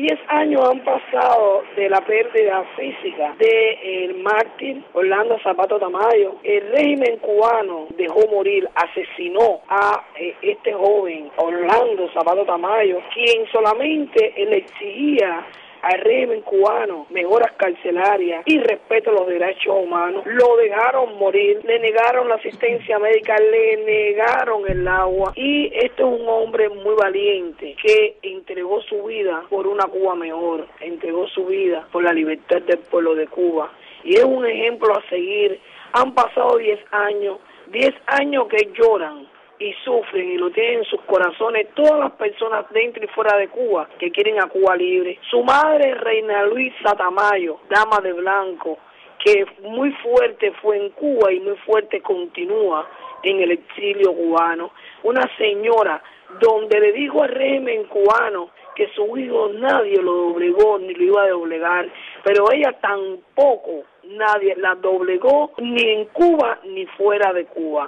10 años han pasado de la pérdida física del mártir Orlando Zapata Tamayo. El régimen cubano dejó morir, asesinó a este joven Orlando Zapata Tamayo, quien solamente le exigía al régimen cubano mejoras carcelarias y respeto a los derechos humanos. Lo dejaron morir, le negaron la asistencia médica, le negaron el agua, y este es un hombre muy valiente que entregó su vida por una Cuba mejor, entregó su vida por la libertad del pueblo de Cuba, y es un ejemplo a seguir. Han pasado 10 años que lloran y sufren y lo tienen en sus corazones todas las personas dentro y fuera de Cuba que quieren a Cuba libre. Su madre, Reina Luisa Tamayo, dama de blanco, que muy fuerte fue en Cuba y muy fuerte continúa en el exilio cubano. Una señora donde le dijo al régimen cubano que su hijo nadie lo doblegó ni lo iba a doblegar, pero ella tampoco nadie la doblegó ni en Cuba ni fuera de Cuba.